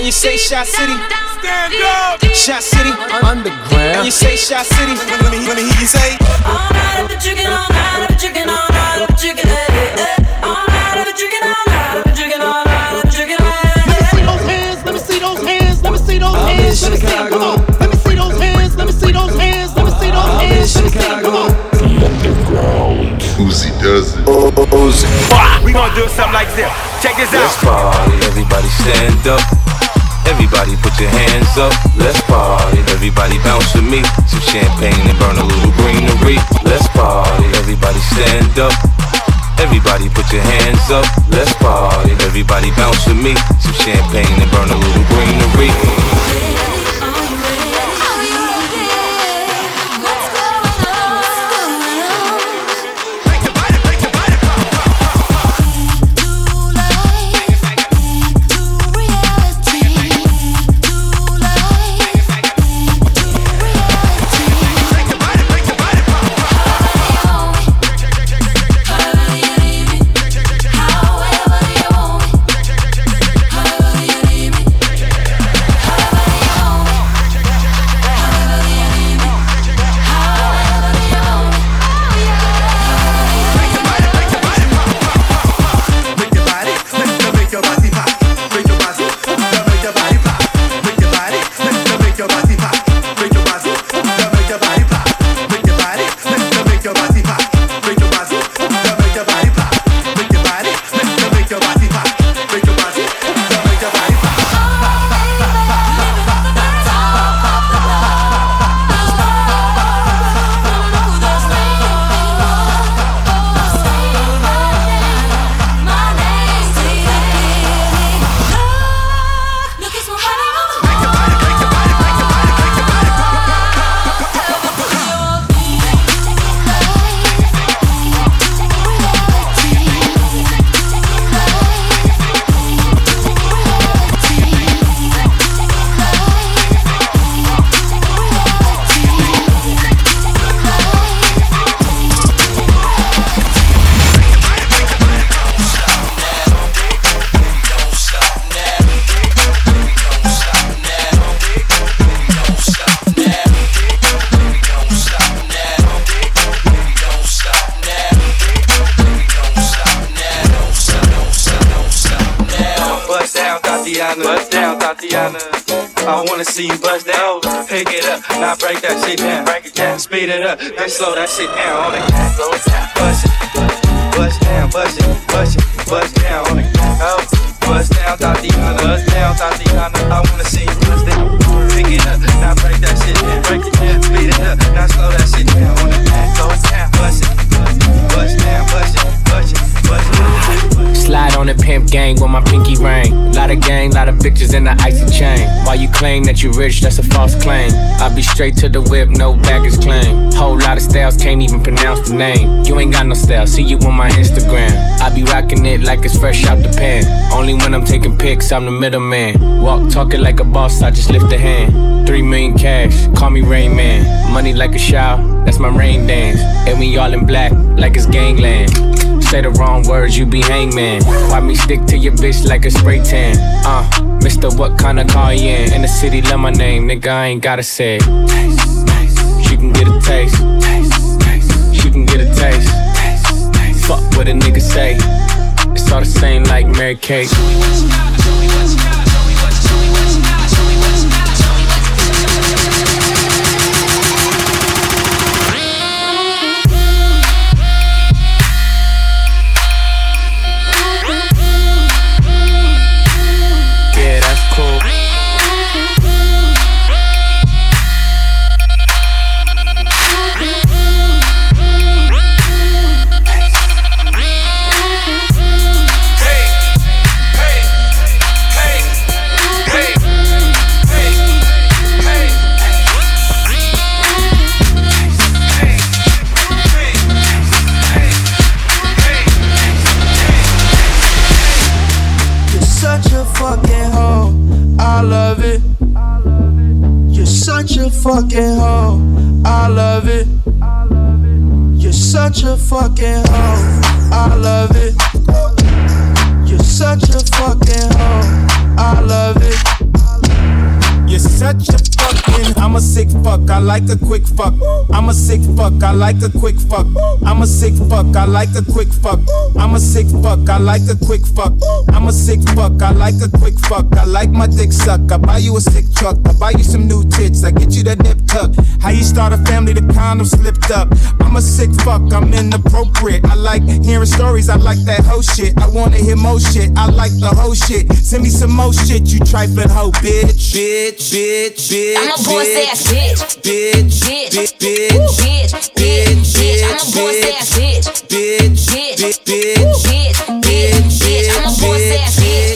And you say Shot City. Stand up. Shot City. Underground. And you say Shot City. Let me hear you say. All night of the chicken, all night of the chicken, all night of the chicken. All night of the chicken, all night of the chicken, all night of the chicken. Let me see those hands, let me see those hands, let me see those hands, let me see, come on. Let me see those hands, let me see those hands, let me see those hands, let me see, come on. Uzi does it. We gonna do something like this. Check this out. Let's party, everybody stand up. Everybody put your hands up. Let's party, everybody bounce with me. Some champagne and burn a little greenery. Let's party, everybody stand up. Everybody put your hands up. Let's party, everybody bounce with me. Some champagne and burn a little greenery. Bust down, Tatiana. I wanna see you bust down. Pick it up, now break that shit down. Break it down, speed it up, then slow that shit down. On it, slow it down, bust it, bust down, bust it, bust it, bust down. On it, oh, bust down, Tatiana. Bust down, Tatiana. I wanna see you bust down. Pick it up, now break that shit down. Break it down, speed it up, now slow that shit down. On it, slow it down, bust it, bust down, bust it, bust it, bust it. Slide on the pimp gang with my pinky ring. Lot of gang, lot of bitches in the icy chain. While you claim that you rich, that's a false claim. I be straight to the whip, no baggage claim. Whole lot of styles, can't even pronounce the name. You ain't got no style, see you on my Instagram. I be rocking it like it's fresh out the pan. Only when I'm taking pics, I'm the middleman. Walk talking like a boss, I just lift a hand. 3 million cash, call me Rain Man. Money like a shower, that's my rain dance. And we all in black, like it's gangland. Say the wrong words, you be hangman. Why me stick to your bitch like a spray tan? Mister, what kind of car you in the city, love my name, nigga, I ain't gotta say it. Taste, taste. She can get a taste. Taste, taste. She can get a taste. Taste, taste. Fuck what a nigga say. It's all the same like Mary Kate. Fucking hoe, I love it. You're such a fucking hoe, I love it. You're such a fucking hoe, I love it. such a fucking. I'm a sick fuck, I like a quick fuck. I'm a sick fuck, I like a quick fuck. I'm a sick fuck, I like a quick fuck. I'm a sick fuck, I like a quick fuck. I'm a sick fuck, I like a quick fuck. I like my dick suck. I buy you a sick truck. I buy you some new tits. I get you that nip tuck. How you start a family? The condom slipped up. I'm a sick fuck. I'm inappropriate. I like hearing stories. I like that hoe shit. I wanna hear more shit. I like the whole shit. Send me some more shit. You trifling hoe, bitch. Bitch, bitch, bitch. I'm a boss ass bitch. Bitch, Bitch, bitch, bitch, bitch, bitch, bitch. I'm a boss ass bitch. Bitch, Bitch, bitch, bitch, bitch, bitch. I'm a boss ass bitch.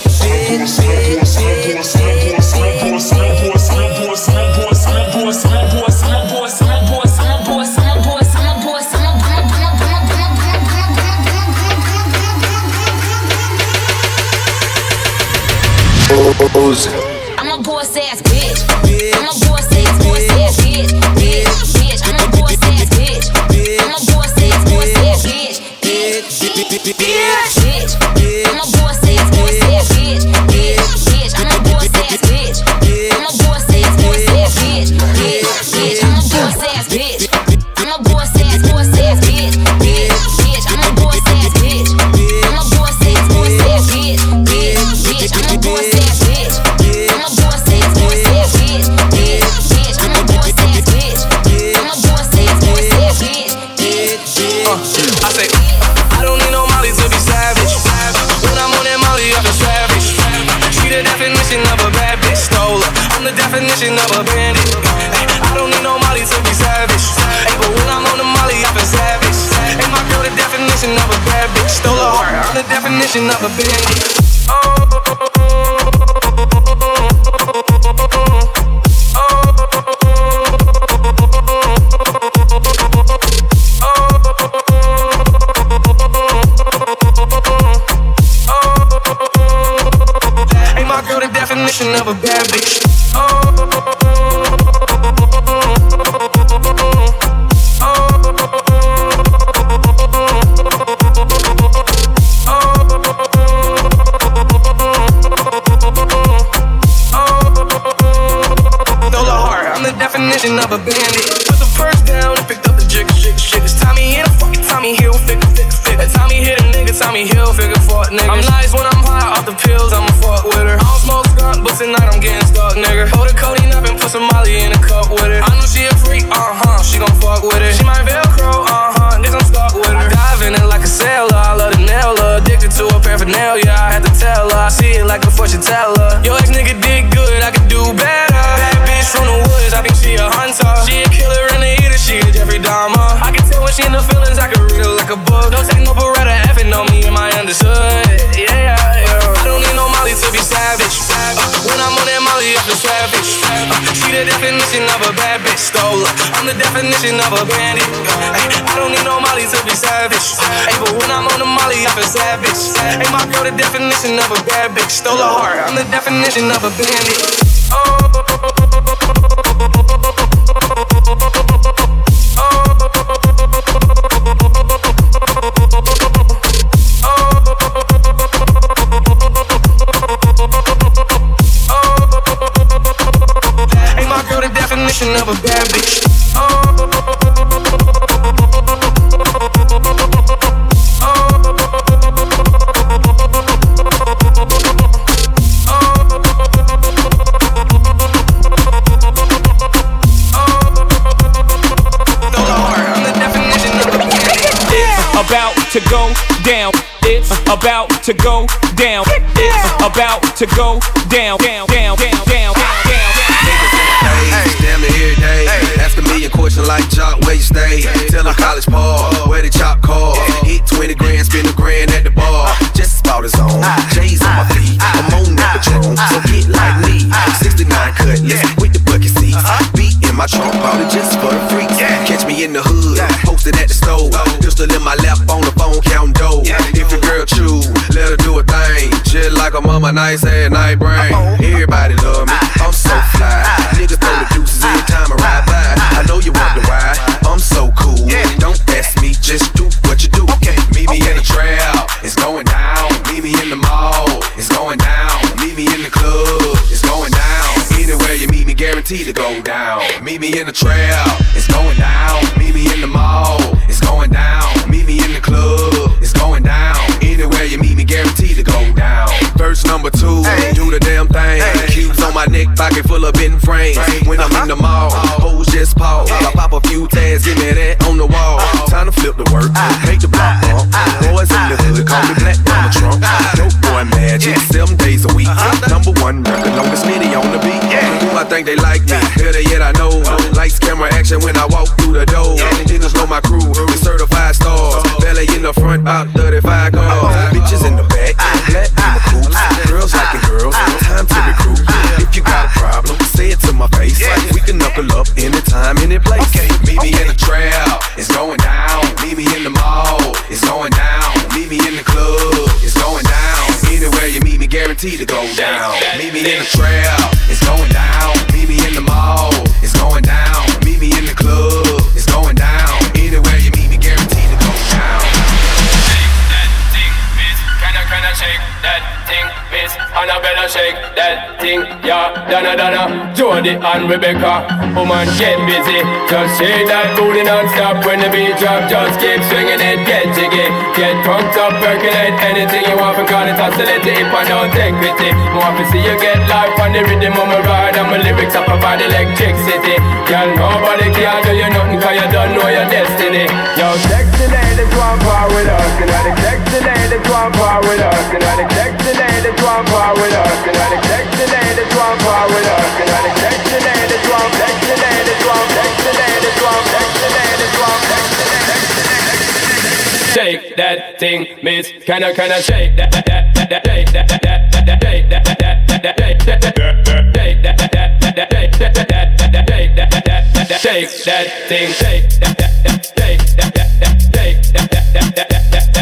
I'm a boss ass bitch. I'm a boss ass bitch. Bitch, bitch. I'm a boss ass bitch. I'm a boss ass bitch. Bitch, bitch. I'm a boss ass bitch. Bitch, I'm a boss ass bitch. I'm a boss ass bitch. Bitch, I'm a boss ass bitch. I'm a boss ass bitch. Bitch, I'm a boss ass bitch. I'm a boss ass bitch. Bitch, I'm a boss ass bitch. I'm a boss ass bitch. Bitch, I'm a boss ass bitch. I'm a boss ass bitch. I say, I don't need no Molly to be savage. When I'm on that Molly, I feel savage. She the definition of a bad bitch, stole her. I'm the definition of a bandit. I don't need no Molly to be savage. But when I'm on the Molly, I feel savage. Ain't my girl the definition of a bad bitch, stole her heart. I'm the definition of a bandit. Ain't my girl the definition of a bad bitch. Definition of a bandit. Put the purse down and picked up the jig shit. It's Tommy Hill, fucking Tommy Hill, figure. Tommy hit a nigga, Tommy Hill, figure fuck nigga. I'm nice when I'm high off the pills, I'ma fuck with her. I don't smoke skunk, but tonight I'm getting stuck, nigga. Hold the codeine up and put some Molly in a cup with it. I know she a freak, she gon' fuck with it. She my Velcro, niggas I'm stuck with her. Dive in it like a sailor, I love the nail her. Addicted to her paraphernalia, I had to tell her. I see it like before she tell her. Yo, ex nigga did good, I could do better. Bad bitch from the woods, I think she a hunter. She a killer and a eater, she a Jeffrey Dahmer. I can tell when she in the feelings, I can read her like a book. Don't take no Beretta, effing on me, am I understood? Yeah. I don't need no Molly to be savage. When I'm on that Molly, I feel savage. She the definition of a bad bitch, stole her. I'm the definition of a bandit. I don't need no Molly to be savage. But when I'm on the Molly, I feel savage. Ain't my girl the definition of a bad bitch, stole her heart. I'm the definition of a bandit. Ain't my girl the definition of a bad bitch. About to go down. It's about to go down. It's about to go down. Down. Damn it every day. Ask a million questions like Jock, where you stay? Tell them college ball, where they chop cars. Hit 20 grand, spend $1,000 at the bar. Just about his own. J's on my feet, I'm on that Patron. So get like me, 69 cutlass with the bucket seats. Beat in my trunk, bought it just for the freaks. Catch me in the hood, posted at the store. Pistol in my lap, on the phone, counting dough. If your girl chew, let her do a thing. Shit like a mama, nice head, night brain. Everybody love me, I'm so fly. Niggas throw the deuces every time I ride by. I know you wonder why, I'm so cool. Don't ask me, just do what you do. Meet me in the trail, it's going down. Meet me in the mall, it's going down. Meet me in the club, it's going down. Anywhere you meet me, guaranteed guaranteed to go down. Meet me in the trail, it's going down. Meet me in the mall, it's going down. Meet me in the club, it's going down. Anywhere you meet me, guaranteed to go down. Verse number 2, do the damn thing. Cubes on my neck, pocket full of bent frames. When I'm in the mall, hoes just pause. I pop a few tags, give me that on the wall. Time to flip the work, make the block bump. Boys in the hood, call me Black Mama Trump. Dope boy magic, 7 days a week. Number 1 record, longest nitty on the beat. Who I think they like me, better yet I know. Lights, camera, action when I walk through the door. Niggas know my crew, we certified stars. Belly in the front, about 35 cars. Bitches in the back, black in the coops. Girls liking girls, time to recruit. If you got a problem, say it to my face. We can knuckle up anytime, any place. Meet me in the trail, it's going down. Meet me in the mall, it's going down. Meet me in the club, it's going down. Anywhere you meet me, guaranteed to go down. Meet me in the trail, it's going down. Meet me in the mall, it's going down. Meet me in the club, it's going down. Anywhere you meet me, guaranteed to go down. Shake that thing, miss Annabella, shake that thing, yeah, Donna, Jody and Rebecca, woman get busy, just shake that booty non-stop when the beat drop, just keep swinging it, get jiggy, get drunk up, percolate anything you want, because it's oscillating if I don't take pity, want to see you get life on the rhythm of my ride, and my lyrics up about electricity, girl, nobody can do you nothing, cause you don't know your destiny, yo, sexy ladies want power with us, you know the sexy ladies want power with us. You know the sexy ladies want power with us. You know the sexy ladies want power with us. You know the sexy ladies want, sexy ladies want, sexy ladies want, sexy ladies want, sexy ladies want. Shake that thing, miss. Can I shake that, shake that, shake that, shake that, shake that thing, shake that, shake that.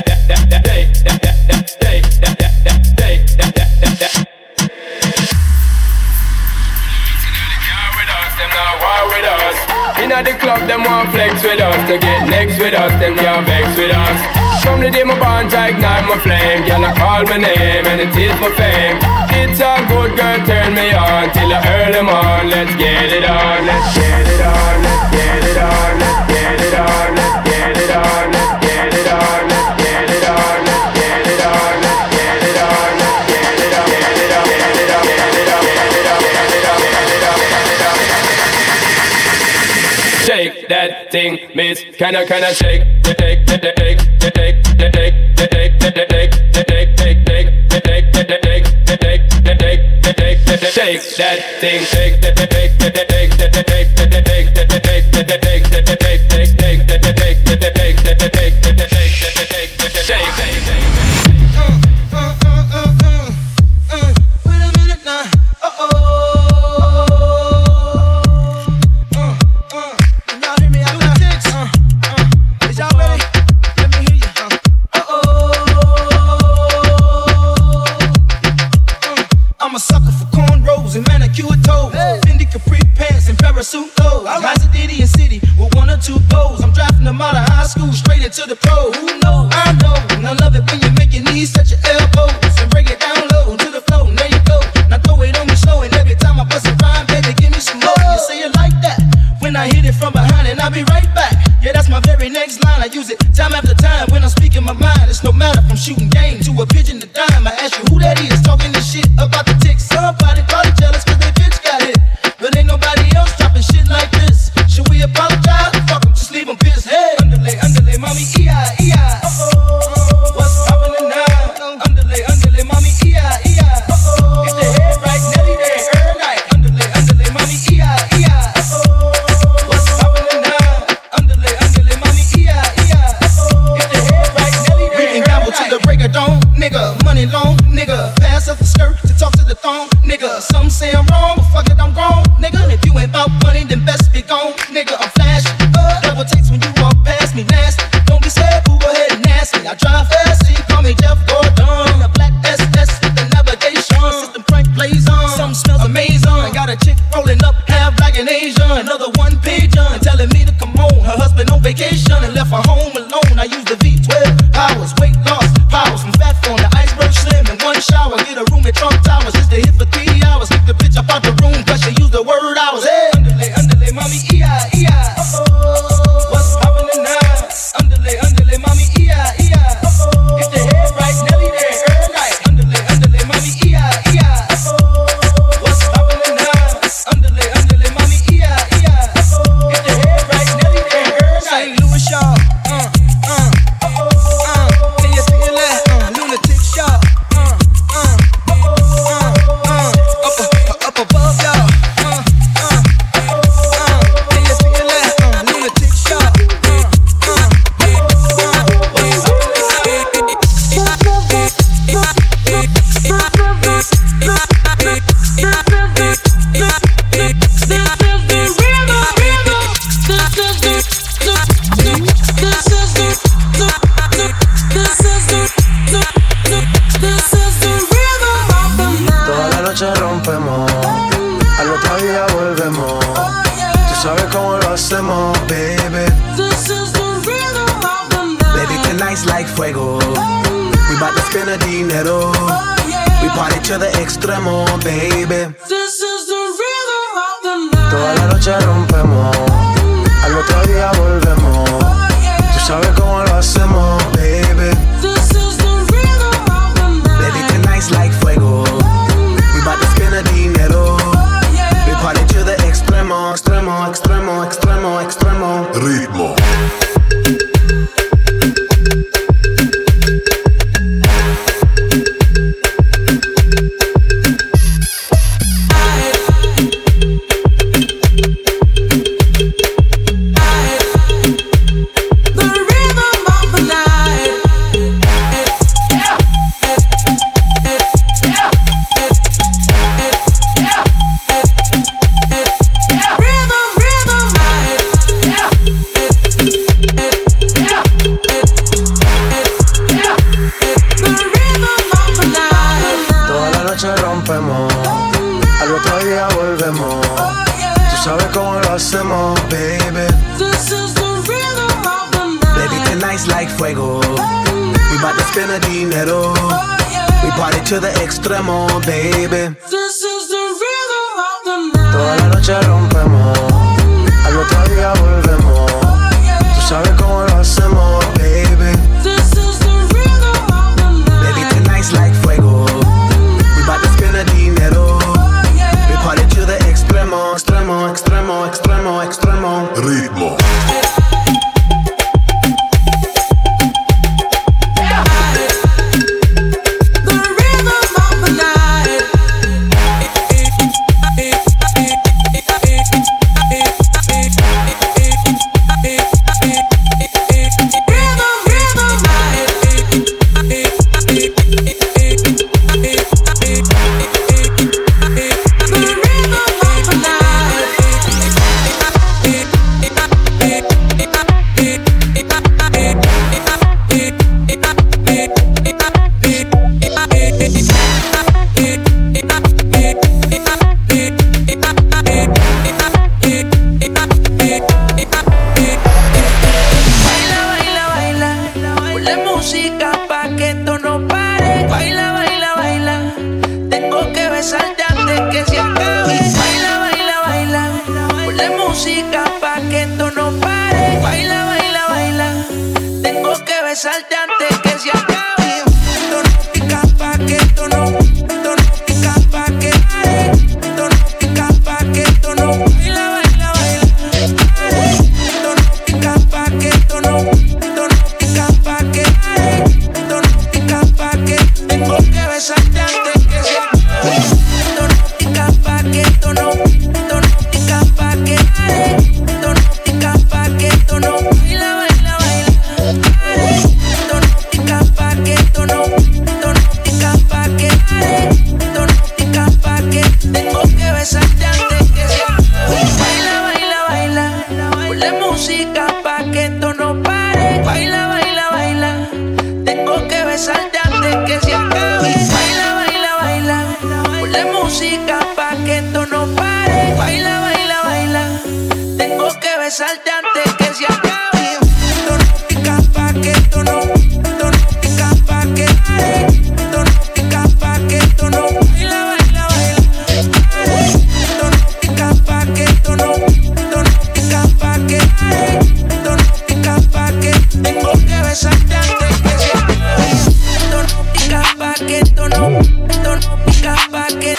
Inna the club, them want flex with us. To get next with us, them can't vex with us. From the day my bonds, I ignite my flame. Girl, I call my name and it is my fame. It's a good girl, turn me on till I earn them on. Let's get it on, let's get it on, let's get it on, let's get it on, let's get it on, let's get it on, let's get it on, let's get it on, let's get it on, let's get it on, get it on, get it on, get it on, get it on, get it on, get it on, get it on. Shake that thing, miss. Can I shake, shake, shake, shake, shake, shake, shake, shake that thing, shake, shake, shake, wait a minute now, y'all hear me out there? Is y'all ready? Let me hear you. I'm a sucker for cornrows and manicured toes. Fendi capri pants and parasuit clothes. Maserati and city with 1 or 2 goals. I'm drafting them out of high school straight into the pro. Who knows? I know. And I love it when you make your knees touch your elbows and bring it down low to the floor. And there you go. Now throw it on me slow, and every time I bust a rhyme, baby, give me some more. You say it like that. When I hit it from behind, and I'll be right back. Yeah, that's my very next line. I use it time after time when I'm speaking my mind. It's no matter from shooting game to a pigeon to dime. I ask you who that is talking this shit about the tick. Somebody probably jealous cause they bitch got hit. But ain't nobody else dropping shit like this. Should we apologize? Fuck them, just leave them pissed. Hey, underlay, underlay, mommy, E-I, E-I. What's happening now? Underlay, mommy, E-I, E-I. Get the head right, Nelly there, every night. Underlay, mommy, E-I, E-I. What's happening now? Underlay, mommy, E-I, E-I. Get the head right, Nelly there. We can gamble till the break of dawn, nigga. Money long, nigga. Pass up the skirt to talk to the thong, nigga. Some say I'm wrong, but fuck it, I'm grown, nigga. If you ain't about money, then best be gone, nigga. I'm flashy. Double takes when you walk past me, nasty. Don't be scared, boo, go ahead and ask me. I drive fast, so you call me Jeff Gordon. A black SS with the navigation system crank plays on. Something smells amazing. I got a chick rolling up, half black and Asian. Another one pager telling me to come home. Her husband on vacation and left her home alone. I use the V12 powers, weight loss powers from fat form to iceberg slim in 1 shower. Get a room at Trump Towers just to hit for 3 hours. Kick the bitch up out the room cause she used the word hours. Hey. spend the dinero. We party to the extremo, baby. This is the rhythm of the night. Toda la noche rompemos, al otro día volvemos. Tú sabes cómo lo hacemos, baby. This is the rhythm of the night. Baby, tonight's like fuego. We bout to spend the dinero. We party to the extremo, extremo, extremo, extremo, extremo. Ritmo. To the extremo, baby. This is the rhythm of the night. Toda la noche rompemos, al otro día volvemos. Tú sabes cómo lo hacemos, baby. This is the rhythm of the night. Baby, tonight's like fuego. We bout to spend the dinero. We party to the extremo, extremo, extremo, extremo, extremo. Ritmo.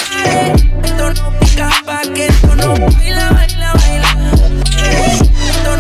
Esto no pica pa' que esto no baila, baila, baila.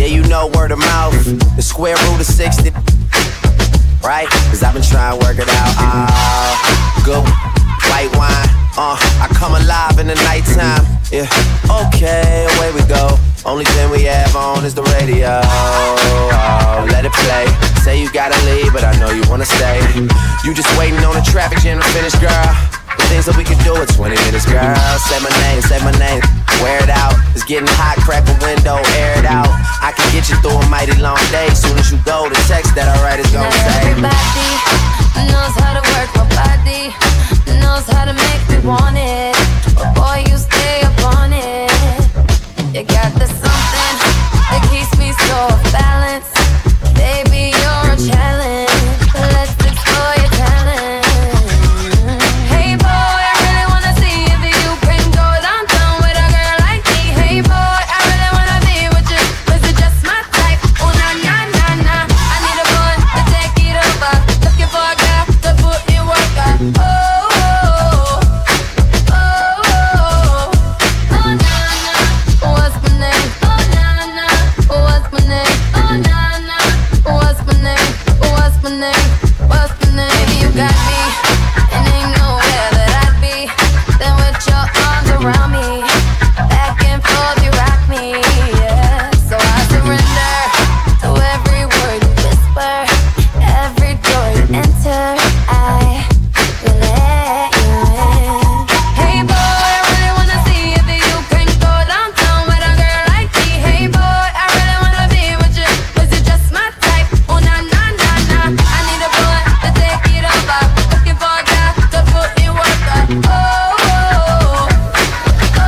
you know word of mouth, the square root of 60. Right? Cause I've been trying to work it out. Good white wine. I come alive in the nighttime. Yeah. Okay, away we go. Only thing we have on is the radio. Oh, let it play. Say you gotta leave, but I know you wanna stay. You just waiting on the traffic jam to finish, girl. The things that we can do in 20 minutes, girl. Say my name, wear it out. It's getting hot, crack a window, air it out. I can get you through a mighty long day. Soon as you go, the text that I write is gonna say. Everybody knows how to work my body, knows how to make me want it. But boy, you stay up on it. You got this something that keeps me so off balance. Baby, you're a challenge. Let's explore your talent. Hey boy, I really wanna see if you can go downtown with a girl like me. Hey boy, I really wanna be with you, 'cause you're just my type. Oh na na na na, I need a boy to take it over. Looking for a girl to put in work. Oh oh oh oh oh na na. What's my name? Oh na na. What's my name? Oh na na. What's my name? What's my name? What's my name? Baby, you got me, and ain't nowhere that I'd be than with your arms around me. Back and forth, you rock me, yeah. So I surrender to every word you whisper, every door you enter. I will let you in. Hey boy, I really wanna see if you can go downtown with a girl like me. Hey boy, I really wanna be with you, 'cause you're just my type. Oh na na na na, I need a boy to take it over. Looking for a girl to put in work. Oh oh oh oh.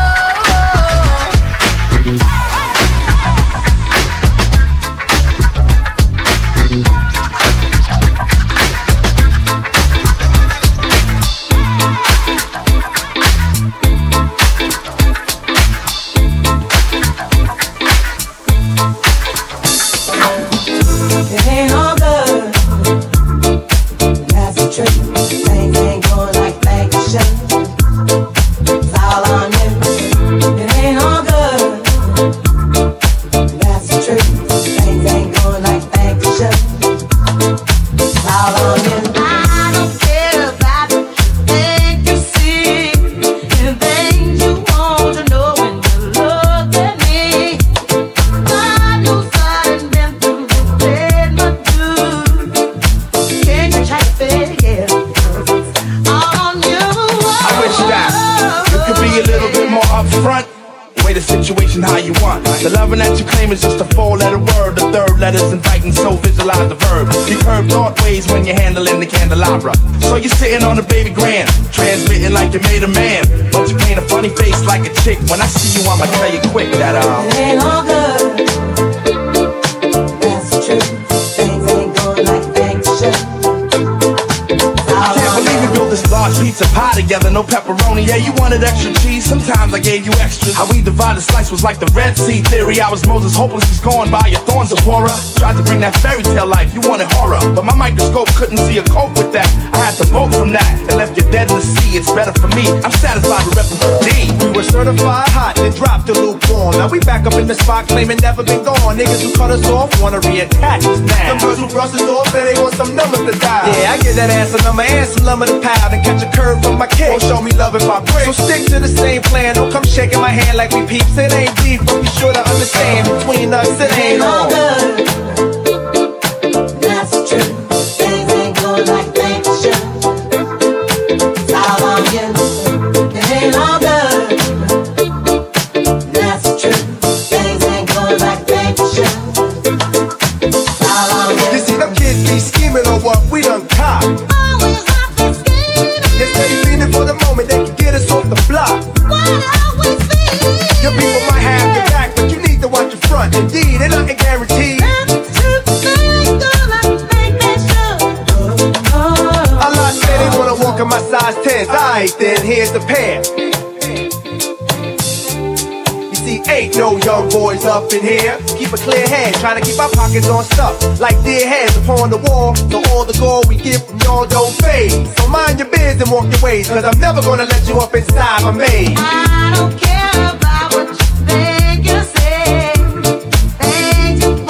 It ain't all good. That's the truth. Things ain't going like they should. It's all on you. It ain't all good. That's the truth. Things ain't going like they should. It's all on you. I don't care about what you think you see, and things you want to know when you look at me. I know something been through this bed, but can you try to figure on you? I wish that you could be a little bit more upfront. Way the situation how you want. The loving that you claim is just a 4-letter word. The third letter's inviting, so visualize the verb. You curve thought ways when you're handling the candelabra. So you're sitting on the baby grand, transmitting like you made a man, but you paint a funny face like a chick. When I see you, I'ma tell you quick that It ain't all good. That's the truth. Things ain't going like things should. Can't believe we built this large pizza pie together, no pepperoni. Yeah, you wanted extra cheese, sometimes I gave you extras. How we divided slice was like the Red Sea theory. I was Moses, hopeless, he's gone by your thorns of horror. Tried to bring that fairy tale life, you wanted horror, but my microscope couldn't see a cope with that. I had to vote from that and left you dead in the sea. It's better for me, I'm satisfied with repping for D. We were certified hot, then dropped the lukewarm. Now we back up in the spot, claiming never been gone. Niggas who cut us off wanna reattach us now. Some girls who brush us off, say they want some numbers to dial. Yeah, I give that ass a number and some lumber to pound, and catch a curve from my kick. Won't show me love if I break. So stick to the same plan. Don't come shaking my hand like we peeps. It ain't deep, but be sure to understand between us it ain't all good. That's the truth. Things ain't going like they should. It's all on you. It ain't all good. That's the truth. Things ain't going like they should. It's all on you. You see them kids be scheming on what we done caught. Always have to scheme. They steady feeling for the moment they can get us off the block. Why always feel? Your people might have your back, but you need to watch your front. Indeed, ain't nothing guaranteed. A lot say they wanna walk in my size 10s. Alright then, here's the pair. You see, ain't no young boys up in here. Keep a clear head, trying to keep our pockets on stuff like dear heads upon the wall. So all the gold we get from y'all don't fade. So mind your biz and walk your ways, 'cause I'm never gonna let you up inside my maze. I don't care about what you think you say. Things you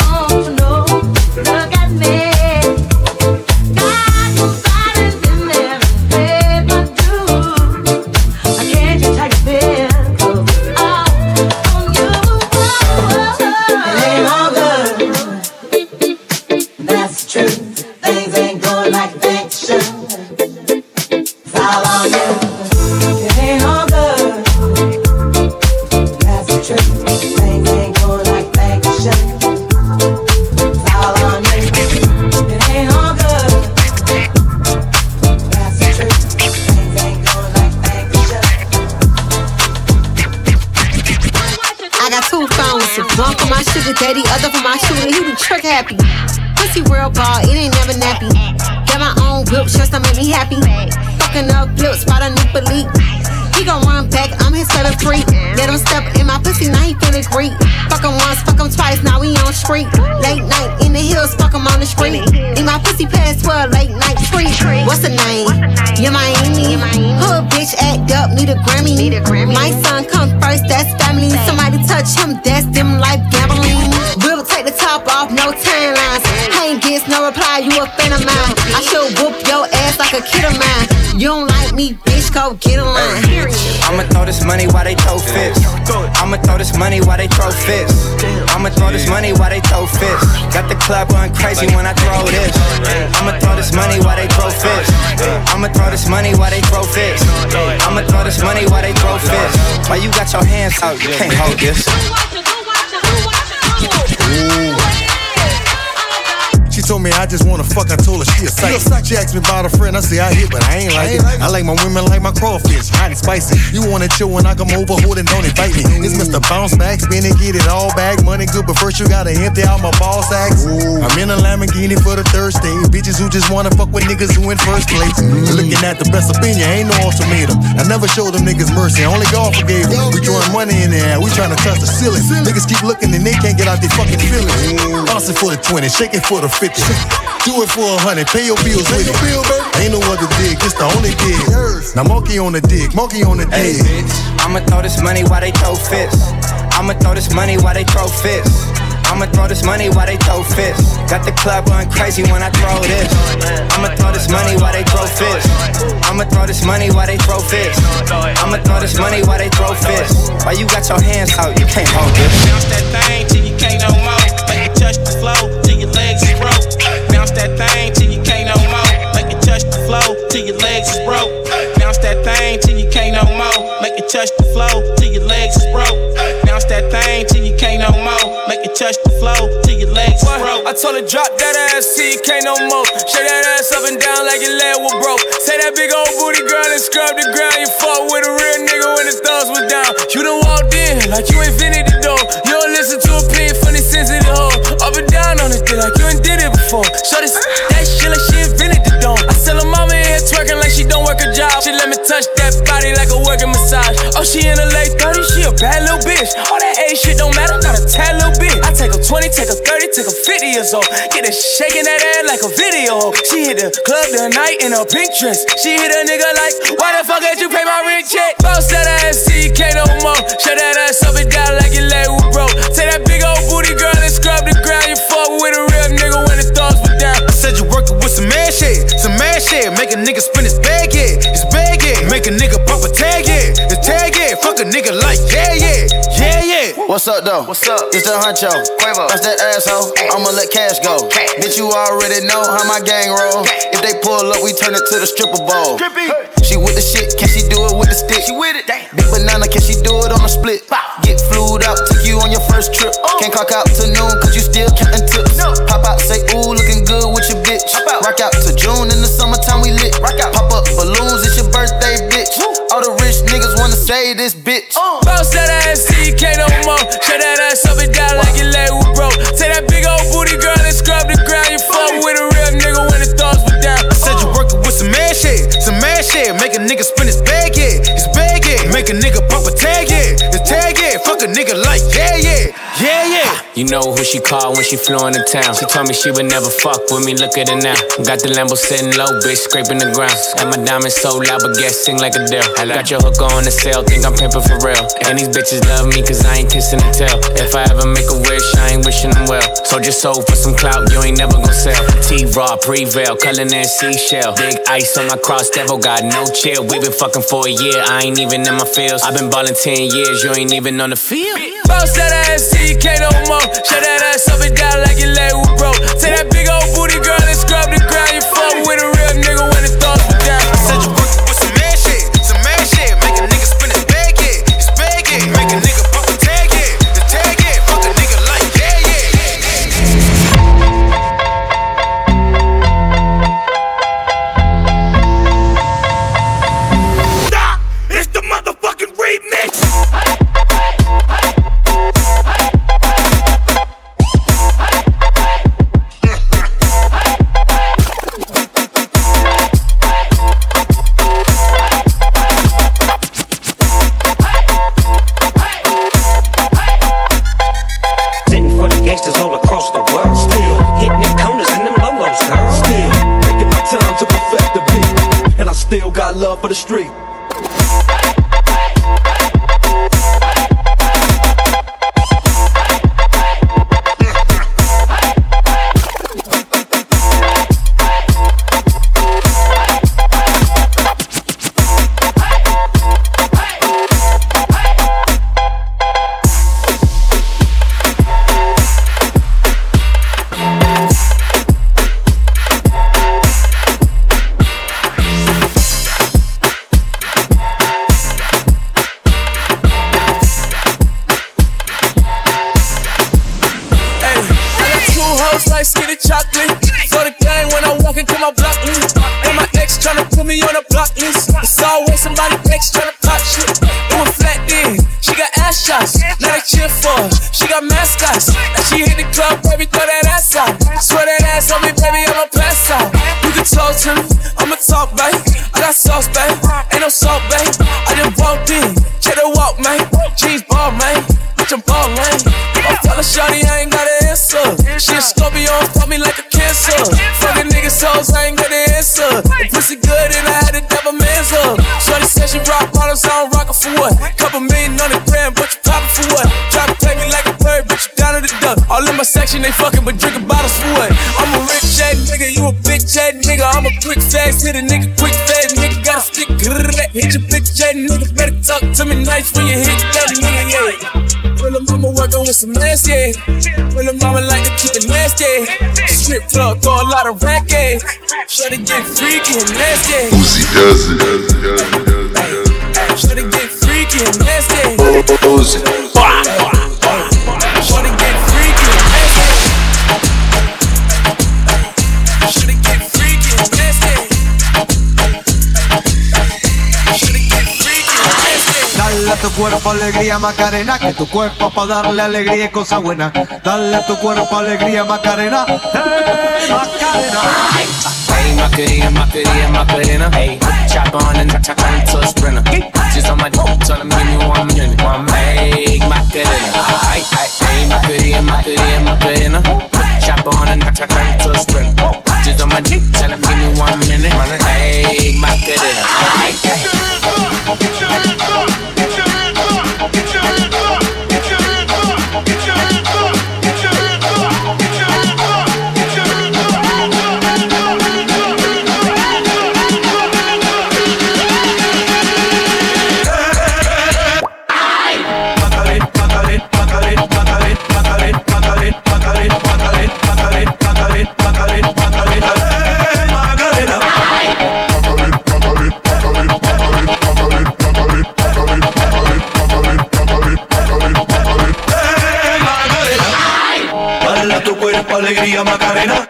Yeah, the other for my shooter, he be trick happy. Pussy real ball, it ain't never nappy. Got my own whip, just to make me happy. Fucking up flip, spot a new leak. He gon' run back, I'm his favorite freak. Let him step in my pussy, now he feeling great. Fuck him once, fuck him twice, now we on street. Late night in the hills, fuck him on the street. In my pussy past 12, late night treat. What's the name? Yeah, Miami. Hood bitch act up, need a Grammy. My son come first, that's family. Somebody touch him, that's them life gambling. We'll take the top off, no timelines. I ain't gets no reply, you a fan of mine. I should whoop your ass like a kid of mine. You don't like me, bitch, go get a line. I'ma throw this money while they throw fists. I'ma throw this money while they throw fists. I'ma throw this money while they throw fists. Got the club going crazy when I throw this. I'ma throw this money while they throw fists. I'ma throw this money while they throw fists. I'ma throw this money while they throw fists. Why you got your hands out? You can't hold this. She told me I just wanna fuck, I told her she a sight. She asked me about a friend, I say I hit, but I ain't like it. I like my women like my crawfish, hot and spicy. You wanna chill when I come over, hold and don't invite me. It's Mr. Bounce Back, spin and get it all back. Money good, but first you gotta empty out my ball sacks. I'm in a Lamborghini for the third stage. Bitches who just wanna fuck with niggas who in first place. Looking at the best opinion, ain't no ultimatum. I never showed them niggas mercy, only God forgave them. We throwing money in the air, we tryna touch the ceiling. Niggas keep looking and they can't get out their fucking feelings. Bounce it for the 20, shake it for the 50. Do it for 100, pay your bills with it. Ain't no other dig, it's the only dig. Now monkey on the dick, monkey on the dig. I'ma throw this money while they throw fists. I'ma throw this money while they throw fists. I'ma throw this money while they throw fists. Got the club going crazy when I throw this. I'ma throw this money while they throw fists. I'ma throw this money while they throw fists. I'ma throw this money while they throw fists. Why you got your hands out? You can't hold this. Bounce that thing till you can't no more. Make it touch the floor till your legs is broke. Bounce that thing till you can't no more. Make it touch the floor till your legs is broke. Bounce that thing till you can't no more. Make it touch the floor till your legs is broke. Bounce that thing till you can't no more. Make it touch the floor till your legs is broke. I told her drop that ass till you can't no more. Shake that ass up and down like your leg was broke. Say that big old booty girl and scrub the ground. You fought with a real nigga when the thugs was down. You done walked in like you invented the door. You don't listen to opinion from the sensitive hoe. Up and down on this thing like you ain't did it before. So this that shit like she invented the dome. I tell her mama in here twerking like she don't work a job. She let me touch that body like a working massage. Oh, she in her late 30s, she a bad little bitch. All that age shit don't matter, not a tad little bit. I take her 20, take her 30, take her 50 years old. Get her shaking that ass like a video. She hit the club tonight in her pink dress. She hit a nigga like, why the fuck did you pay my rent check? Bounce that ass till you can't no more. Shut that ass up and down like your leg was broke. Take that big old booty girl and scrub the ground. You fuck with a real nigga when the thugs was down. I said you working with some mad shit, some mad shit. Make a nigga spin his bag, yeah, his bag, yeah. Make a nigga pop a tag, yeah, his tag, yeah. Fuck a nigga like, yeah, yeah, yeah, yeah. What's up, though? What's up? It's the Huncho. Quavo. That's that asshole. I'ma let cash go. Bitch, you already know how my gang roll. If they pull up, we turn it to the stripper bowl. She with the shit, can she do it with the stick? She with it. Big banana, can she do it on a split? Get flued out, took you on your first trip. Can't clock out to noon, cause you still counting tips. Pop out, say, ooh, looking good with your bitch. Rock out to June, in the summertime we lit. Pop up balloons, it's your birthday, bitch. All the rich niggas wanna say this, bitch. Bounce that ass till you can't no more. Shut that ass up and down like your leg was broke. Take that big old booty girl and scrub the ground. You fuck with a real nigga when the thugs was down. I said you working with some mad shit, some mad shit. Make a nigga spin his bag, yeah, his bag, yeah. Make a nigga pop a tag, yeah, his tag, yeah. Fuck a nigga like, yeah, yeah, yeah, yeah. You know who she called when she flew into town. She told me she would never fuck with me, look at her now. Got the Lambo sitting low, bitch, scraping the ground. And my diamonds so loud, but gas sing like a deal. I got your hook on the sale, think I'm pimping for real. And these bitches love me cause I ain't kissing and tell. If I ever make a wish, I ain't wishing them well. So just sold for some clout, you ain't never gon' sell. T-Raw, Prevail, Cullen and Seashell. Big ice on my cross, devil got no chill. We been fucking for a year, I ain't even in my feels. I been ballin' 10 years, you ain't even on the field. Bounce that ass till you can't no more. Shut that ass up and down like your leg was broke. Take that big old booty girl and scrub the ground. You fuck with a real nigga when the thugs was down. I said you working with some mad shit, some mad shit. Make a nigga spin his bag, yeah, his bag, yeah. Make a nigga pop a tag, yeah, his tag, yeah. Fuck a nigga like, yeah, yeah. Nah, it's the motherfucking remix. love for the street. They fucking but drinking bottles for what? I'm a rich ass nigga, you a bitch ass nigga. I'm a quick fast hit a nigga, quick fast nigga. Gotta stick, hit your bitch ass nigga. Better talk to me nice when you hit that nigga, yeah. Well, mama working with some ass, yeah. Well, mama like to keep it nasty. Strip club, throw a lot of rack, yeah. Shorty get freaky and nasty. Uzi does it. Shorty get freaky and nasty. Uzi. Shorty get freaky and nasty. Shorty get freaky and nasty. Shorty get freaky and nasty. Dale a tu cuerpo alegría Macarena, que tu cuerpo pa' darle alegría y cosa buena. Dale a tu cuerpo alegría Macarena, hey Macarena. Hey Macarena, Macarena, Macarena. Hey, chop on and turn to a sprinter. Just on my dope, tell them give me 1 minute. One make Macarena. Hey Macarena, Macarena, Macarena. Chop on and turn to a sprinter. Just on my dick, tell them give me 1 minute. Hey Macarena. Alegría Macarena.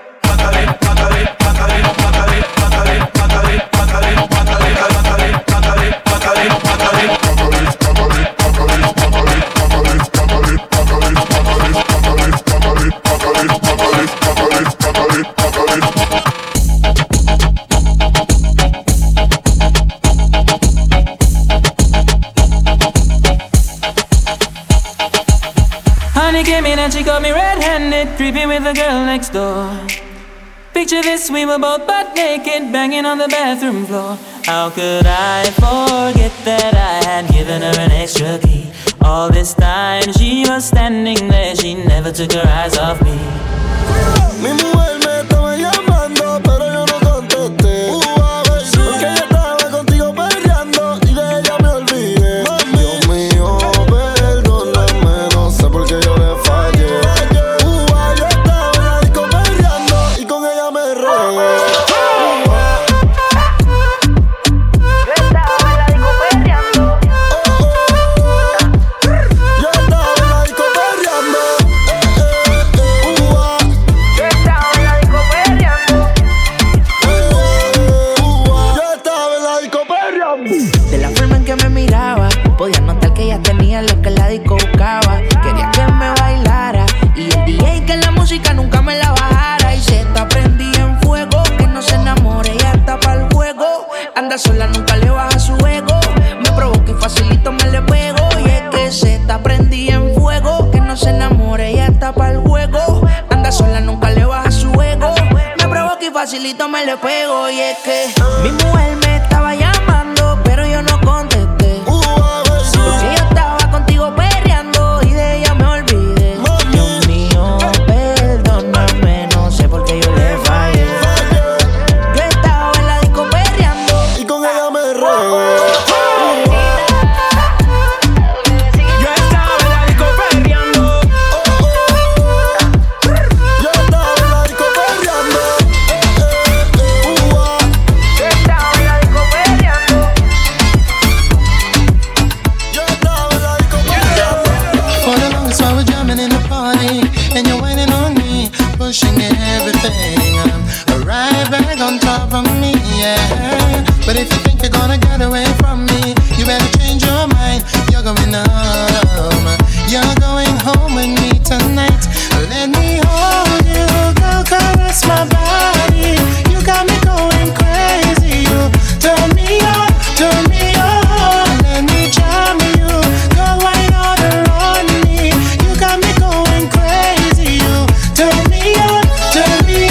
Honey came in and she got me red-handed, creeping with the girl next door. Picture this, we were both butt naked, banging on the bathroom floor. How could I forget that I had given her an extra key? All this time she was standing there, she never took her eyes off me. Mi mujer me estaba llamando, pero yo no contesté. Porque ella estaba contigo peleando y de ella me olvidé. Dios mío, perdóname, no sé por qué yo le fallé. Yo estaba en la disco peleando y con ella me regué. Sola nunca le baja su ego. Me provoca y facilito me le pego. Y es que se está prendida en fuego. Que no se enamore, ella está pa'l juego. Anda sola nunca le baja su ego. Me provoca y facilito me le pego. Y es que mi mujer me estaba llamando, pushing everything. Right back on top of me, yeah. But if you think you're gonna get away from me, you better change your mind. You're going home. You're going home with me tonight. Let me hold you, girl, caress my body. You got me going crazy. You turn me on, turn me on. Let me charm you, go right out around me. You got me going crazy. You turn me on, turn me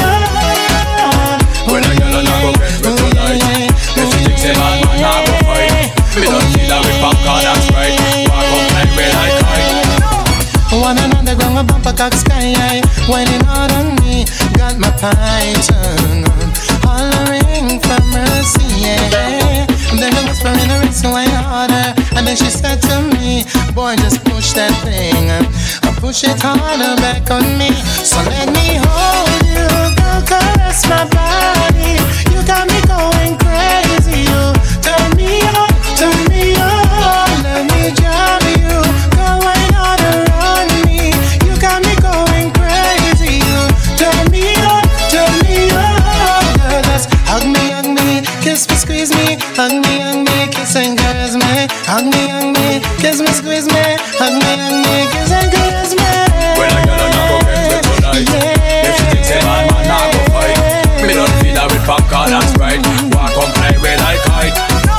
on. When I get on, I go get me tonight. If she thinks a man, I go fight. Me don't feel that with popcorn and Sprite. Walk up like red eye kite. One another ground, a bumper cock sky high. Whining out on me, got my python hollering for mercy, yeah. And then I whisper in her ear, so I harder. And then she said to me, boy, just push that thing. I push it harder back on me. So let me hold you, girl, caress my body. You got me going crazy. You turn me on, turn me on. Let me drive you, go right out around me. You got me going crazy. You turn me on, turn me on. Girl, just hug me, kiss me, squeeze me. Hug me, kiss and caress me. Hug me, kiss me, squeeze me. Hug me, kiss and caress me. When I get on, I go get me tonight. Yeah. If she thinks a man, I go fight. Me don't feel that with popcorn and Sprite. Walk up like red eye kite.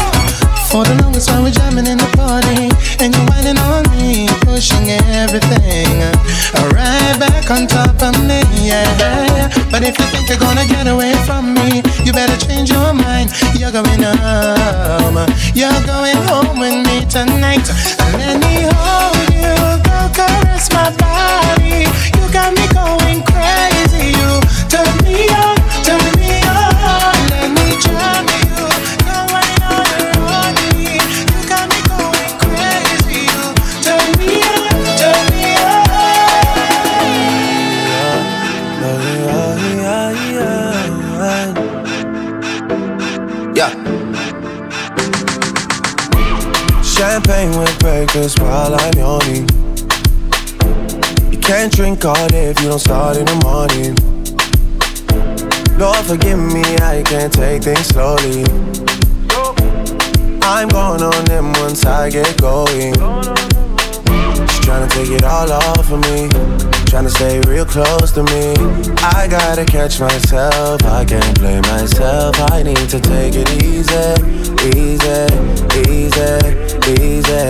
For the longest while we're jamming in the party, and you're whining on me, pushing everything right back on top of me, yeah. But if you think you're gonna get away from me, you better change your mind. You're going home. You're going home with me tonight. Let me hold you, go caress my body. You got me going crazy. You turn me on, turn me on. Let me charm you, go right on around me. You got me going crazy. You turn me on, turn me on. Yeah. Champagne with breakfast while I'm yawning. You can't drink all day if you don't start in the morning. Lord forgive me, I can't take things slowly. I'm going on them once I get going. She's tryna take it all off of me, tryna stay real close to me. I gotta catch myself, I can't play myself. I need to take it easy, easy, easy, easy,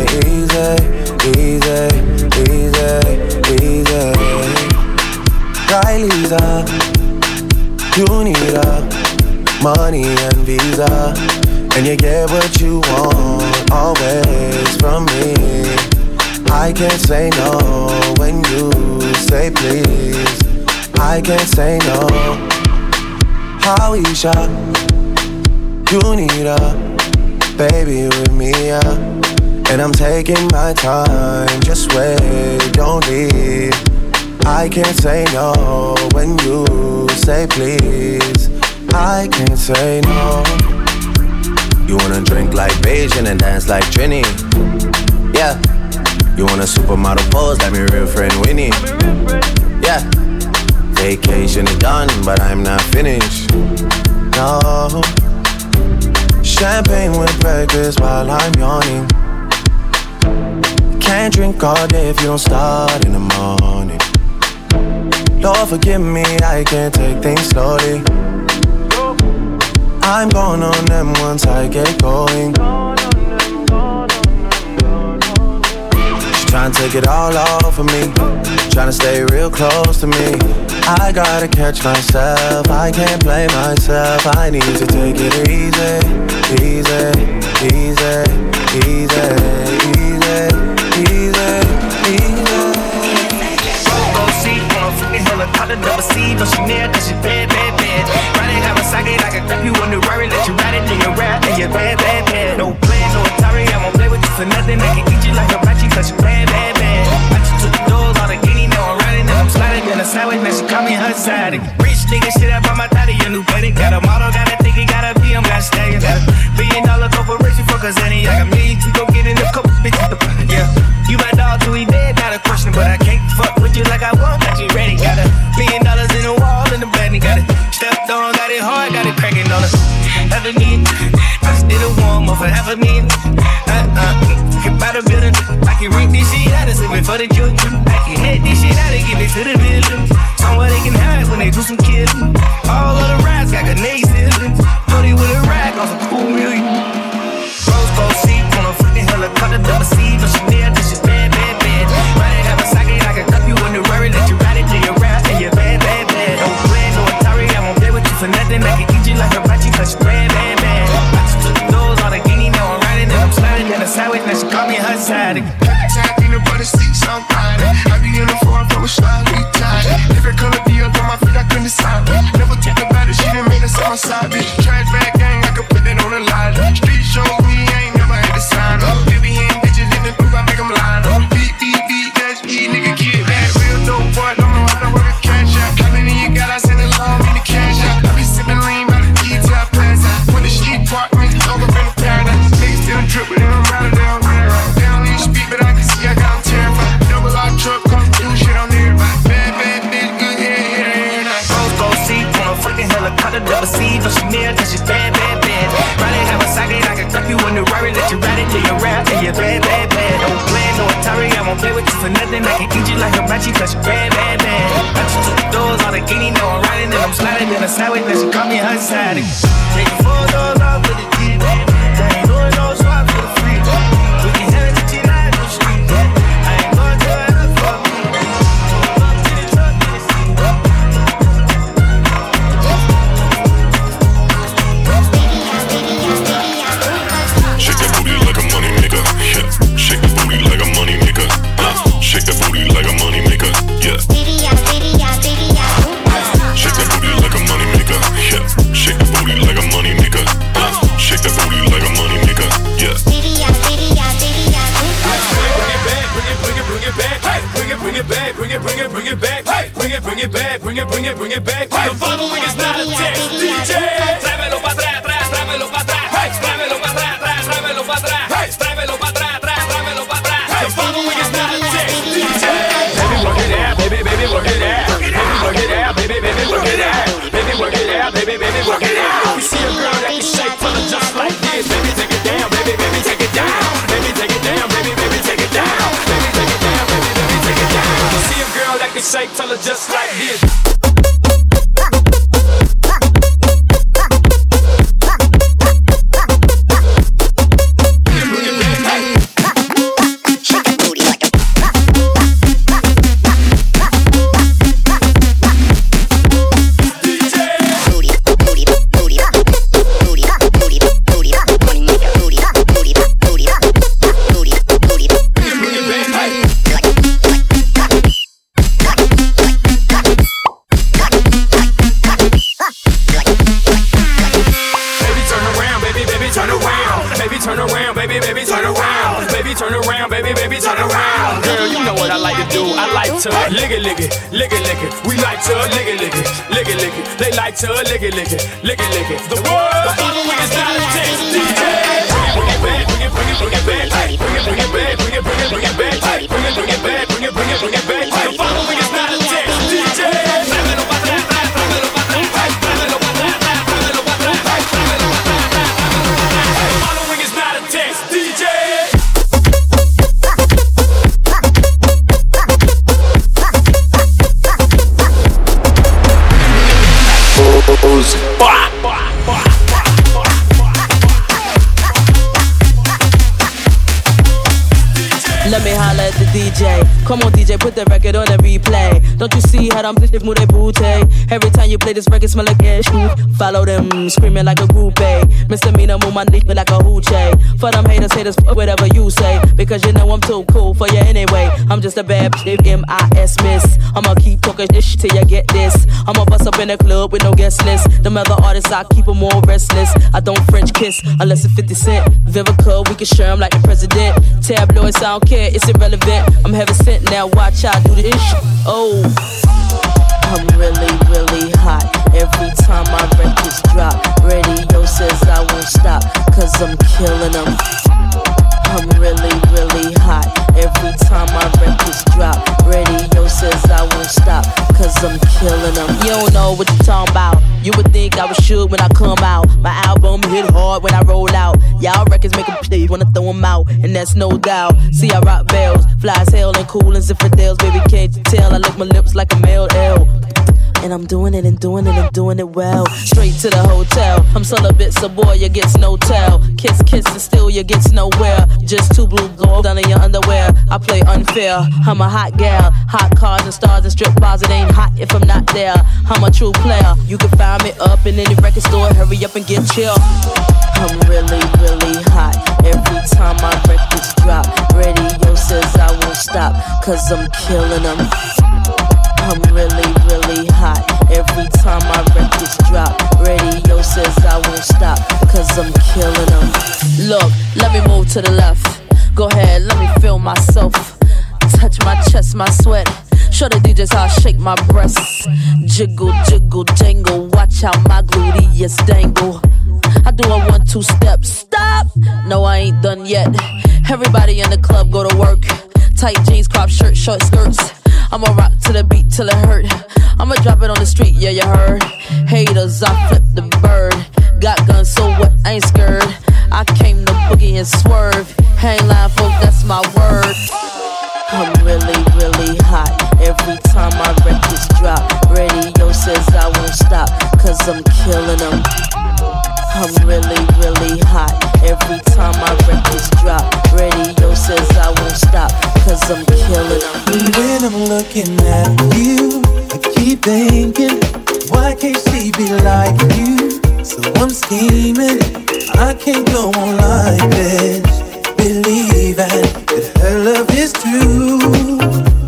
easy, easy, easy. Riley's up, you need money and visa, and you get what you want always from me. I can't say no when you say please. I can't say no. Howisha, you need baby with me, and I'm taking my time. Just wait, don't leave. I can't say no when you say please. I can't say no. You wanna drink like Beijing and dance like Trini? Yeah. You want a supermodel pose like my real friend Winnie? Yeah. Vacation is done, but I'm not finished. No. Champagne with breakfast while I'm yawning. Can't drink all day if you don't start in the morning. Lord forgive me, I can't take things slowly. I'm going on them once I get going. She's trying to take it all off of me, trying to stay real close to me. I gotta catch myself, I can't play myself. I need to take it easy, easy, easy, easy, easy, easy. Helicopter never see, no she near, cause she bad, bad, bad. Riding Kawasaki like a grab you on the Rari, let you ride it, then you rap, and you bad, bad, bad. No plan, no Atari, I won't play with you for nothing. I can eat you like a hibachi, cause you bad, bad, bad. I just took the doors, all the guinea, now I'm riding, and I'm sliding in the sideways, now she call me her side. Rich nigga, shit up on my daddy, your new buddy. Got a model, got a ticket, got a BM, got a stallion, got a $1 billion corporation for Kazani. I got millions to go get in a couple bitches, yeah. You my dog till he dead, not a question, but I can't fuck with you like I want, got you ready. Got $1 billion to the villains. Somewhere they can hide when they do some killing. All of the rats got grenades ceilings. Buddy with a rag on some cool million. Rose gold seat on a fucking helicopter, double seat. No Chanel, this is bad, bad, bad. Ride it, have a socket, I can cup you in the Rari. Let you ride it till you're rap and you're bad, bad, bad. Don't play no Atari, I won't play with you for nothing. I can eat you like a Rachi, cause you bad, bad, bad. I just took the doors, all the guinea, now I'm riding and I'm sliding down the sideways. Now she call me her side. Tap in the butter seats, I'm riding. I be in the foreign for a slightly tight. Different color deal on my feet, I couldn't decide. Never took the batter, she done made us on my side, bitch. Trash bag gang, I could put that on the line. Street shows me, I ain't never had to sign up. Baby, ain't bitches in the booth, I make them line up. Beat, beat, beat, that's me, nigga, get that real dope boy. Don't know how to work a cash out. How many you got, I send it long, me the cash out. I be sipping lean by the detail plaza. When the street park, niggas all up in the paradise. Niggas still drippin' and I'm riding down there. They don't need speed, but I can see I got them terrified. Double R truck, come do shit on there. Bad, bad bitch, good hair, nice. Rose gold seat on a fucking helicopter, double seat. No Chanel, cause she's bad, bad, bad. Ride it, have a socket, I can cup you in the Rari. Let you ride it till you're rap and you're bad, bad, bad. Don't play no Atari, I won't play with you for nothing. I can eat you like a Rachi, cause you bad, bad, bad. I just took the doors, all the guinea, now I'm riding and I'm sliding down the sideways. Now she call me her side. Taking 4 doors off with the G, I ain't doing no swap for the free. We can have it to G9 on the street. I ain't going to hell for me. Up to the truck, to the seat. Shake that booty like a money maker, yeah. Shake that booty like a money maker, shake that booty like a money maker, yeah. Shake that booty like a money maker, yeah. Shake that booty like a money maker, shake that booty like a money maker, yeah. Bring it back, bring it back, bring it back, bring it back, bring it back. The following is not a test, DJ. Tráemelo pa' atrás, tráemelo pa' atrás, tráemelo pa' atrás, tráemelo pa' atrás, tráemelo pa' atrás, tráemelo pa' atrás. The following is not a test, DJ. Baby, work it out, baby, baby, work it out. Baby, work it out, baby, baby, work it out. Baby, work it out, baby, baby, work it out. You see a girl that can shake, tell her just like this. Baby, take it down, baby, baby, take it down. Baby, take it down, baby, baby, take it down. Baby, take it down, baby, baby, take it down. You see a girl that can shake, tell her just like this. We like to lick it. They like to lick it. The following is not a test, DJ. Bring it back, bring it back, bring it back, bring it back, bring it back, bring it back. The following is not a test, DJ. Tráemelo pa' atrás, tráemelo pa' atrás, tráemelo pa' atrás, tráemelo pa' atrás, tráemelo pa' atrás, the following is not a test, DJ. Let me holla at the DJ. Come on, DJ, put the record on the replay. Don't you see how them bitches move their booty? Every time you play this record, smell like ash. Follow them, screaming like a groupie. Misdemeanor, move my dick like a hoochie. For them haters, fuck whatever you say. Because you know I'm too cool for you anyway. I'm just a bad bitch, M.I.S. miss. I'ma keep talking this shit till you get this. I'ma bust up in the club with no guest list. Them other artists, I keep them all restless. I don't French kiss unless it's 50 Cent. Vivica, we can share them like the president. Tabloids, I don't care, it's irrelevant. I'm heaven sent now, watch how I do this shit. Oh, I'm really, really hot. Every time my records drop, radio says I won't stop, cause I'm killing them. I'm really, really hot. Every time my records drop, radio says I won't stop, cause I'm killing them. You don't know what you're talking about. You would think I was shook when I come out. My album hit hard when I roll out. Y'all records make them play, wanna throw them out, and that's no doubt. See, I rock bells, fly as hell and cool as infidels. Baby, can't you tell? I lick my lips like a male L. And I'm doing it and doing it and doing it well. Straight to the hotel. I'm celibate, so boy, you gets no tell. Kiss, kiss, and still you gets nowhere. Just two blue blow down in your underwear. I play unfair. I'm a hot gal. Hot cars and stars and strip bars. It ain't hot if I'm not there. I'm a true player. You can find me up in any record store. Hurry up and get chill. I'm really, really hot. Every time my records drop, radio says I won't stop, 'cause I'm killing them. I'm really, really hot. Every time my records drop, radio says I won't stop, 'cause I'm killing them. Look, let me move to the left. Go ahead, let me feel myself. Touch my chest, my sweat. Show the DJs how I shake my breasts. Jiggle, jiggle, jangle. Watch how my gluteus dangle. I do a 1-2 step. Stop! No, I ain't done yet. Everybody in the club go to work. Tight jeans, crop shirt, short skirts. I'ma rock to the beat till it hurt. I'ma drop it on the street, yeah, you heard. Haters, I flip the bird. Got guns, so what? I ain't scared. I came to boogie and swerve. Hang line, folks, that's my word. I'm really, really hot. Every time my records drop, radio says I won't stop, 'cause I'm killing them. I'm really, really hot. Every time my records drop, radio says I won't stop, 'cause I'm killing them. When I'm looking at you, I keep thinking, why can't she be like you? So I'm scheming, I can't go on like this, believing that her love is true.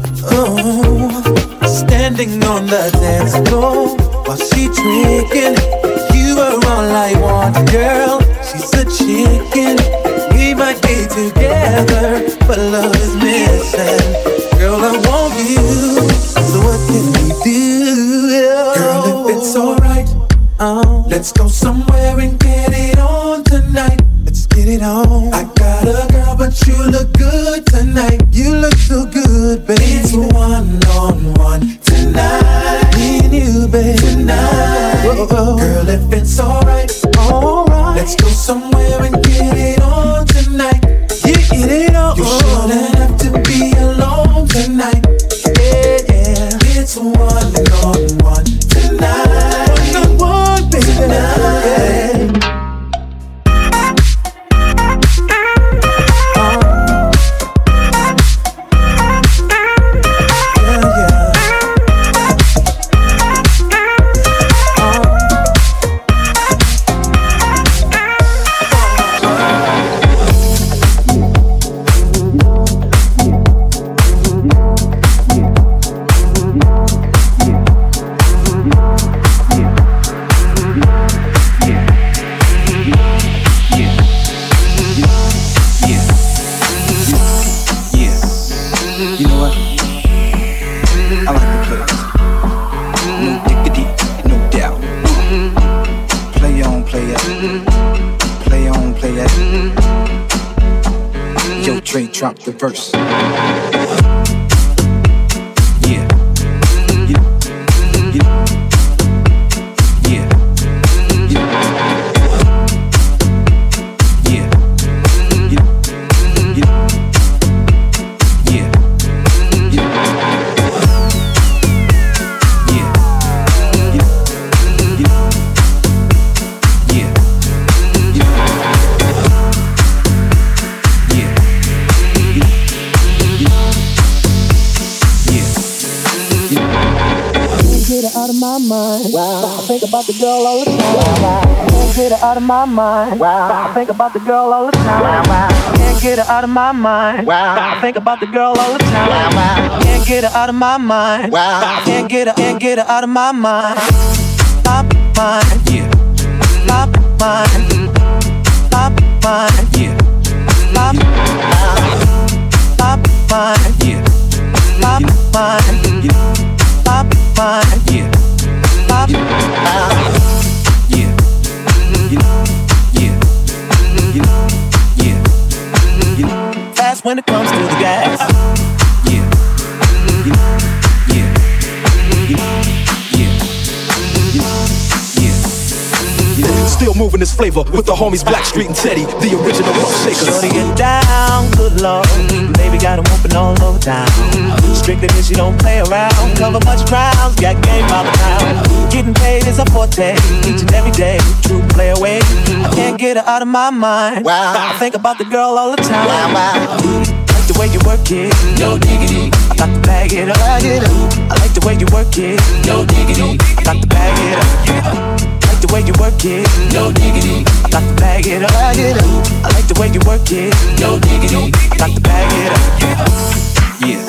Oh, standing on the dance floor while she drinking. You are all I want, girl. She's a chicken. We might be together, but love is missing. Girl, I want you. So what can we do? Girl, if it's alright, let's go somewhere and get it on tonight. Let's get it on. I got a girl, but you look good tonight. You look so good, baby. It's one-on-one tonight. Me and you, baby. Tonight. Whoa. Girl, if it's alright, let's go somewhere and get it on tonight. Get it on. You shouldn't have to be alone tonight. Yeah, it's one-on-one tonight. One-on-one, baby. Tonight. Yeah. Drop the verse. Think about the girl all the time. Can't get her out of my mind. I think about the girl all the time. Can't get her out of my mind. I think about the girl all the time. Can't get her out of my mind. Can't get her out of my mind. My mind, yeah. My mind, my mind, yeah. My mind, yeah. My mind, yeah. My mind, yeah. Fast when it comes to the gas. Still moving this flavor with the homies Blackstreet and Teddy, the original rough shakers. Shorty get down, good lord. Baby got 'em open all over town. Strictly bitch, you don't play around. Cover much grounds, got game all around. Getting paid is a forte, each and every day. True play away, I can't get her out of my mind. Wow. I think about the girl all the time. Wow, wow. Like the way you work it, no diggity. I got to bag it up. I like the way you work it, no diggity. I got to bag it up. The way you work it, no diggity. I got to bag it up. I like the way you work it, no diggity. I got to bag it up. Yeah.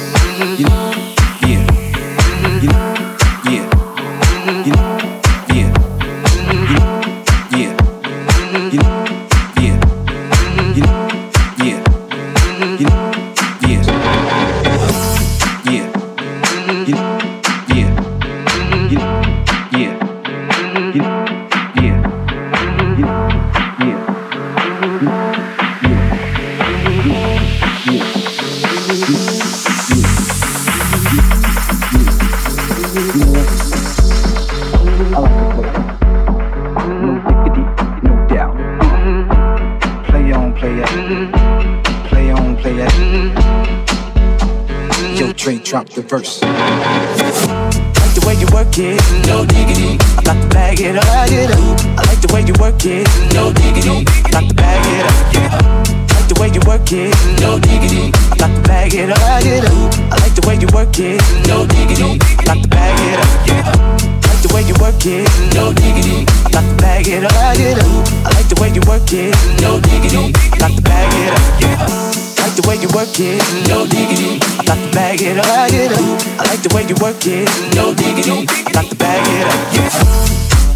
Drop the verse. Like the way you work it, no diggity. I got to bag it up. I like the way you work it, no diggity. I got to bag it up. Like the way you work it, no diggity. I got to bag it up. I like the way you work it, no diggity. I got to bag it up. Like the way you work it, no diggity. I got to bag it up. I like the way you work it, no diggity. I got to bag it up. Like the way you work it, no diggity. I got to bag it up. I like the way you work it, no diggity. I got to bag it up.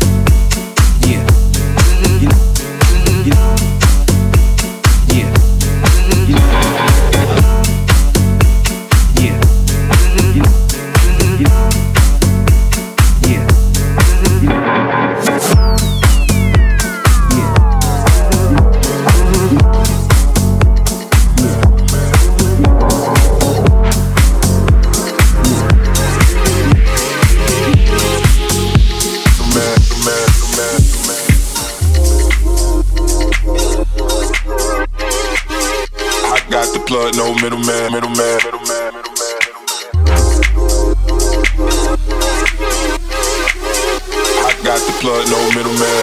No middleman. I got the plug, no middleman.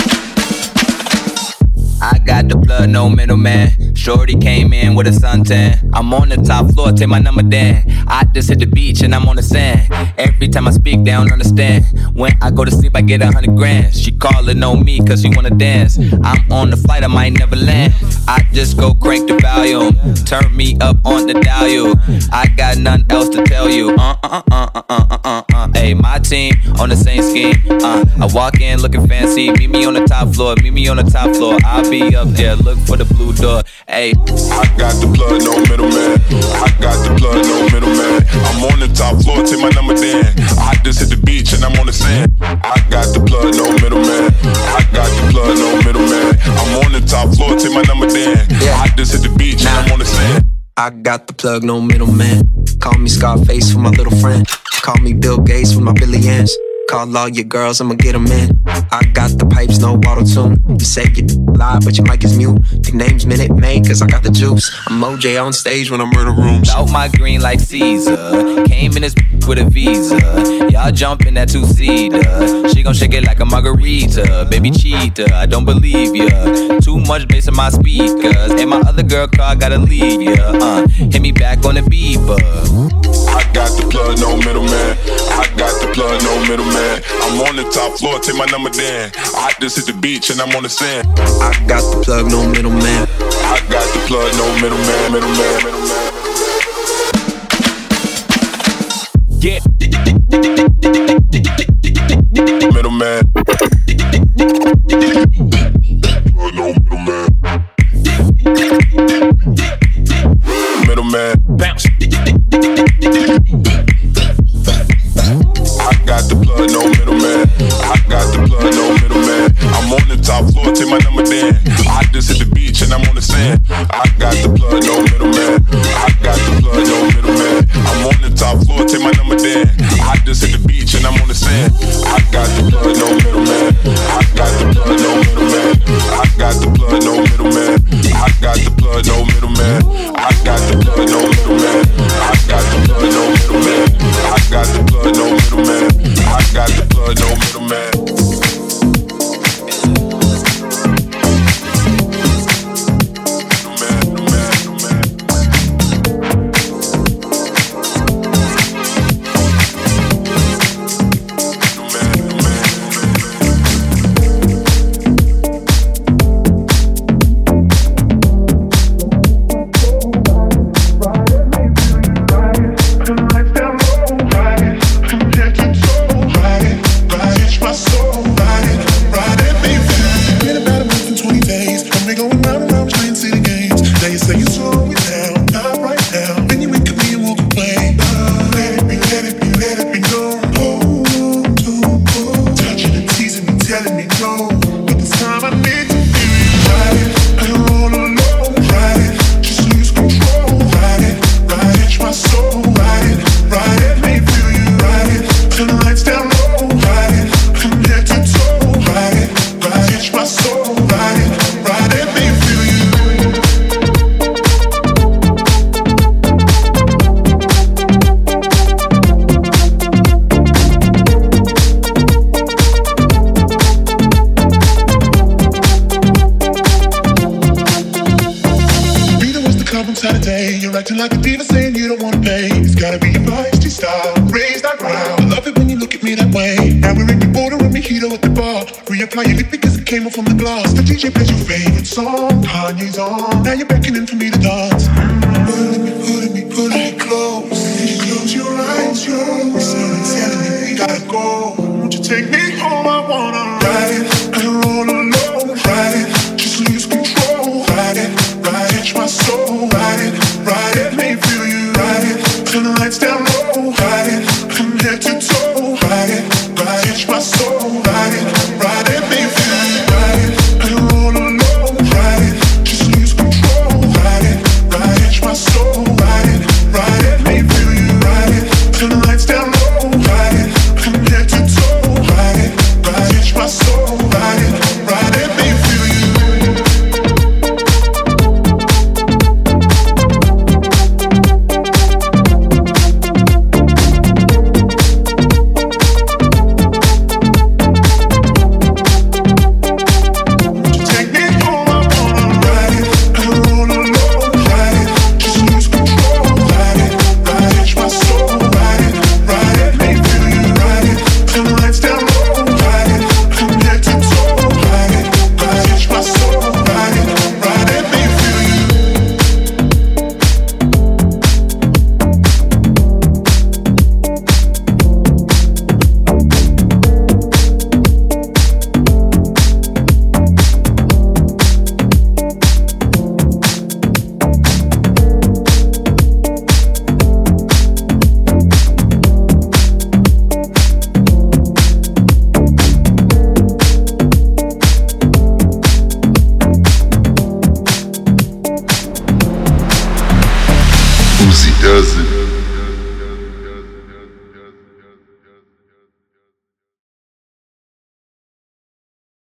I got the blood, no middleman. Shorty came in with a suntan. I'm on the top floor, take my number down. I just hit the beach and I'm on the sand. Every time I speak, they don't understand. When I go to sleep, I get 100 grand. She callin' on me cause she wanna dance. I'm on the flight, I might never land. I just go crank the volume. Turn me up on the dial. I got nothing else to tell you. Hey, my team on the same scheme. I walk in looking fancy. Meet me on the top floor. Meet me on the top floor. I'll be up there. Look for the blue door. Hey, I got the plug, no middleman. I got the plug, no middleman. I'm on the top floor, take my number down. I just hit the beach and I'm on the sand. I got the plug, no middleman. I got the plug, no middleman. I'm on the top floor, take my number down. I just hit the beach and I'm on the sand. I got the plug, no middleman. Call me Scarface for my little friend. Call me Bill Gates for my billions. Call all your girls, I'ma get them in. I got the pipes, no auto-tune. You say you lie, but your mic is mute. Your name's Minute Maid, cause I got the juice. I'm OJ on stage when I'm murder rooms. Out my green like Caesar. Came in this with a visa. Y'all jump in that two-seater. She gon' shake it like a margarita. Baby cheater, I don't believe ya. Too much bass in my speakers. And my other girl car gotta leave ya. Hit me back on the beeper. I got the plug, no middleman. I got the plug, no middleman. I'm on the top floor, take my number down. I just hit the beach and I'm on the sand. I got the plug, no middleman. I got the plug, no middleman, Yeah. Middleman. No middleman. Middleman. Bounce. I got the plug, no middleman. I got the plug, no middleman. I'm on the top floor, take my number down. I just hit the beach and I'm on the sand. I got the plug, no middleman. I got the plug, no middleman. I'm on the top floor, take my number down. I just hit the beach and I'm on the sand. I got the plug, no middleman. I got the plug, no Acting like a diva saying you don't wanna play. It's gotta be your feisty style. Raise that ground. I love it when you look at me that way. Now we're in the border and mojito at the bar. Reapply your lip because it came off from the glass. The DJ plays your favorite song. Kanye's on. Now you're beckoning for me to dance. Pulling me close. Close your eyes, you're telling me we gotta go. Won't you take me home? I wanna ride it. And roll alone. Ride it. Just lose control. Ride it. Catch my soul. Ride it. Let me feel you. Ride it. Turn the lights down low. Ride it. From head to toe. Ride it. Catch my soul.